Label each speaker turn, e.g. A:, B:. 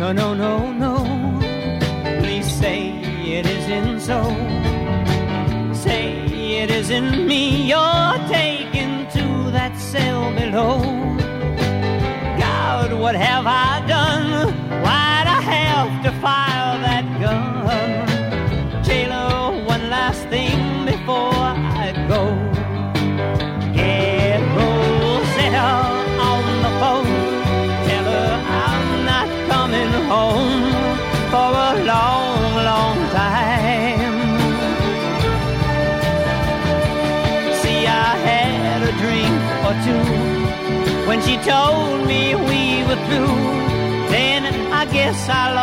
A: No, no, no, no. Please say it isn't so. Say it isn't me you're taking to that cell below. God, what have I done? Why'd I have to fire that gun? Jailer, one last thing before I go. Get Rosetta on the phone. Tell her I'm not coming home for a long, long time. See, I had a drink or two when she told me we were through. Then I guess I lost